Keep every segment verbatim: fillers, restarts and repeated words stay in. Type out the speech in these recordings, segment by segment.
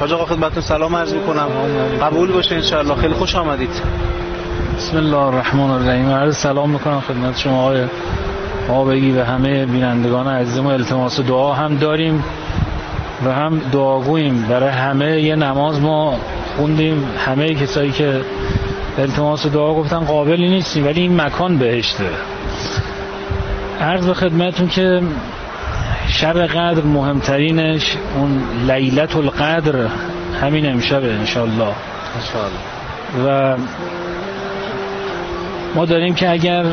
حاج آقا خدمتتون سلام عرض می‌کنم. قبول باشه ان شاء الله. خیلی خوش آمدید. بسم الله الرحمن الرحیم. عرض سلام می‌کنم خدمت شما آقای آبگی و همه بینندگان عزیزم. التماس دعا هم داریم و هم دعاگوییم برای همه. یه نماز ما خوندیم، همه کسایی که التماس دعا گفتن قابلی نیستیم، ولی این مکان بهشته. عرض به خدمتون که شب قدر مهمترینش اون لیلت القدر همین امشبه انشالله. و ما داریم که اگر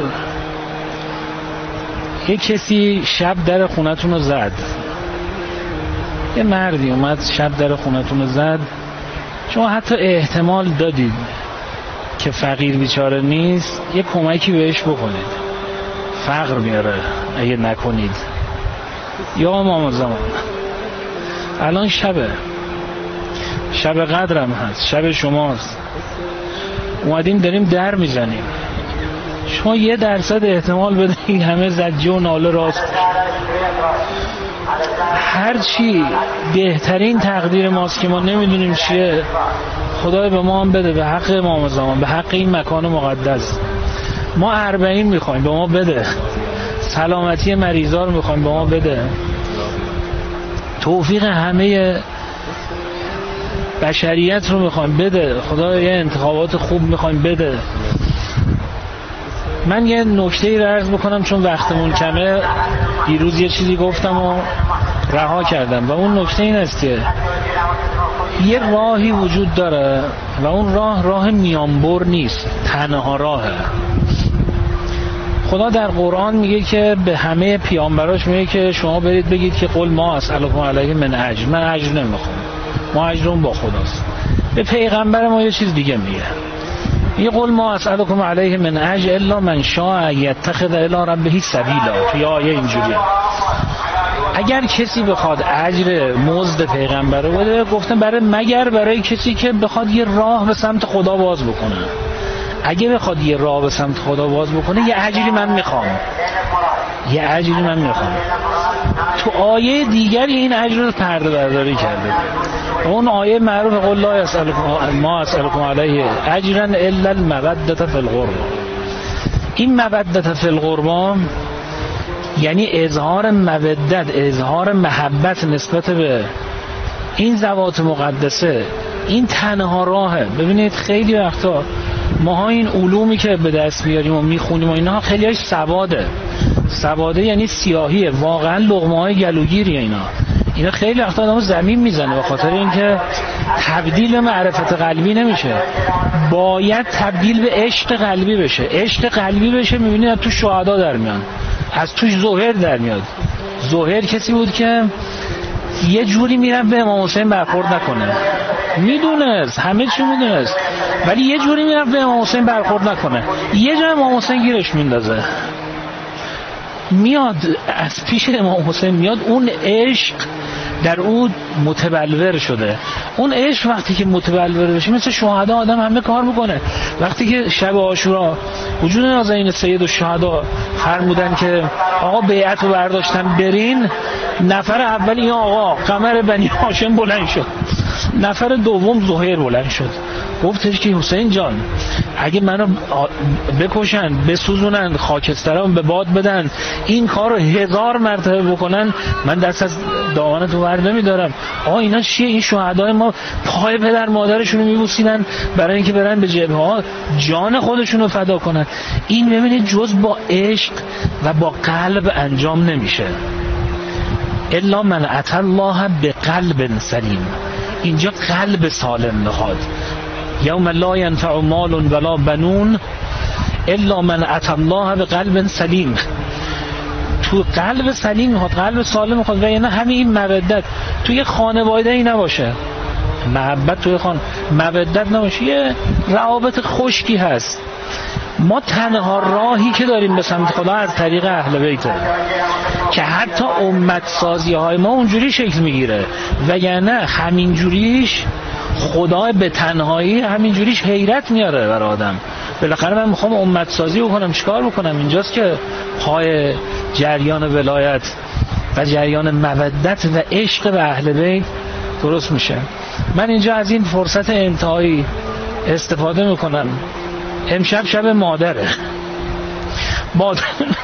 یک کسی شب در خونتون رو زد، یه مردی اومد شب در خونتون رو زد، شما حتی احتمال دادید که فقیر بیچاره نیست، یه کمکی بهش بکنید، فقر میاره اگه نکنید. یا امام زمان الان شبه، شب قدرم هست، شب شماست، اومدیم داریم در میزنیم، شما یه درصد احتمال بده این همه زجه و ناله راست. هرچی بهترین تقدیر ماست که ما نمیدونیم چیه، خدای به ما هم بده، به حق امام زمان، به حق این مکان مقدس. ما اربعین میخوایم، به ما بده. سلامتی مریضا رو میخوایم، به ما بده. توفیق همه بشریت رو میخوایم، بده. خدا یه انتخابات خوب میخوایم، بده. من یه نکته‌ای رو عرض بکنم چون وقتمون کمه. دیروز یه چیزی گفتم و رها کردم و اون نکته این است که یه راهی وجود داره و اون راه راه میانبر نیست، تنها راهه. خدا در قرآن میگه که به همه پیامبراش میگه که شما برید بگید که قل ما اسألکم علیه من اجر، من اجر نمیخوام، ما اجرم با خداست. به پیغمبر ما یه چیز دیگه میگه، میگه قل ما اسألکم علیه من اجر الا من شاء یتخذ الی ربه سبیلا. توی آیه اینجوریه اگر کسی بخواد اجر مزد پیغمبر رو بده، گفتن برای مگر برای کسی که بخواد یه راه به سمت خدا باز بکنه. اگه بخواد یه راه به سمت خدا باز بکنه، یه اجری من میخوام، یه اجری من میخوام. تو آیه دیگری این اجر رو پرده برداری کرده. اون آیه معروف قل لا یسألکم ما اسألکم علیه اجرا الا المودة فی القربى. این مودة فی القربى یعنی اظهار مودت، اظهار محبت نسبت به این ذوات مقدسه. این تنها راهه. ببینید خیلی وقتا ماها این علومی که به دست بیاریم و میخونیم و اینها خیلی هاش سواده. سواده یعنی سیاهیه، واقعا لقمه های گلوگیریه. اینا اینا خیلی وقتا آدمو زمین میزنه به خاطر اینکه تبدیل به معرفت قلبی نمیشه، باید تبدیل به عشق قلبی بشه. عشق قلبی بشه میبینید تو شهدا در میان، از توش زهر در میاد. زهر کسی بود که یه جوری میرفت به امام حسین برخورد نکنه، میدونست همه چی میدونست، ولی یه جوری میرفت به امام حسین برخورد نکنه. یه جا امام حسین گیرش میندازه، میاد از پیش امام حسین میاد. اون عشق در اون متبلور شده. اون عشق وقتی که متبلور بشه مثل شهدا آدم همه کار میکنه. وقتی که شب عاشورا وجود نازنین سید الشهدا فرمودن که آقا بیعت رو برداشتن برین، نفر اول این آقا قمر بنی هاشم بلند شد، نفر دوم زهیر بلند شد، گفتش که حسین جان اگه منو بکشن، بسوزونن، خاکسترم به باد بدن، این کار رو هزار مرتبه بکنن، من دست از دامنتو بر نمیدارم. آقا اینا چیه؟ این شهدای ما پای پدر مادرشونو میبوسیدن برای اینکه برن به جبهه ها جان خودشونو فدا کنن. این ببینید جز با عشق و با قلب انجام نمیشه. الا من اتى الله بقلب سلیم. اینجا قلب سالم میخواد. یوم لا ینفع مال ولا بنون الا من اتى الله بقلب سلیم. تو قلب سلیم میخواد، قلب سالم میخواد. و یعنی همین مودت توی خانواده ای نباشه، محبت توی خان مودت نباشه، یه روابط خشکی هست. ما تنها راهی که داریم به سمت خدا از طریق اهل بیته که حتی امت سازی های ما اونجوری شکل میگیره، وگرنه همین جوریش خدا به تنهایی همین جوریش حیرت میاره برای آدم. بالاخره من میخوام امت سازی بکنم، چیکار بکنم؟ اینجاست که پای جریان ولایت و جریان مودت و عشق به اهل بیت درست میشه. من اینجا از این فرصت انتهایی استفاده میکنم. امشب شب مادره. مادر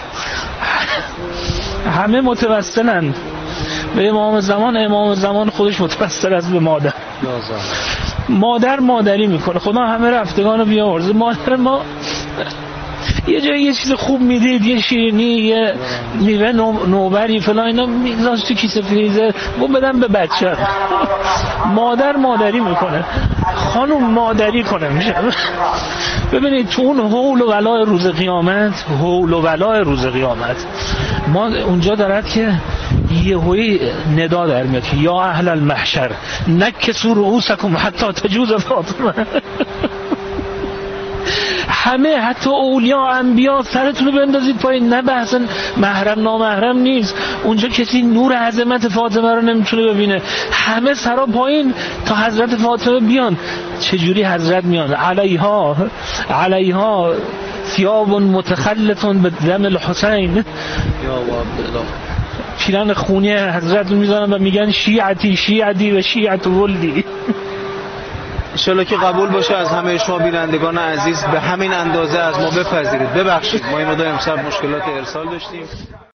همه متوسلن به امام زمان، امام زمان خودش متوسل است به مادر. مادر مادری میکنه. خدا همه رفتگان رو بیاورزه. مادر ما یه جایی یه چیز خوب میدید، یه شیرینی، یه میوه نوبری فلان اینا میذاش تو کیسه فریزر و بدن به بچه. مادر مادری میکنه، خانم مادری کنه میشه. ببینید تو اون حول و ولا روز قیامت، حول و ولا روز قیامت ما اونجا دارد که یهویی ندا در میاد که یا اهل المحشر نکسوا رؤوسکم حتی تجوز فاطمه. همه حتی اولیا انبیا سرتون رو بندازید پایین. نه بحث محرم نامحرم نیست، اونجا کسی نور عظمت فاطمه رو نمیتونه ببینه. همه سرا پایین تا حضرت فاطمه بیان. چجوری حضرت میان؟ علیها علیها ثیاب متخلط به دم الحسین. پیران خونی حضرت رو میزنن و میگن شیعتی شیعتی و شیعت ولدی. انشالله که قبول باشه از همه شما بینندگان عزیز به همین اندازه از ما بپذیرید. ببخشید ما این مدت امشب مشکلات ارسال داشتیم.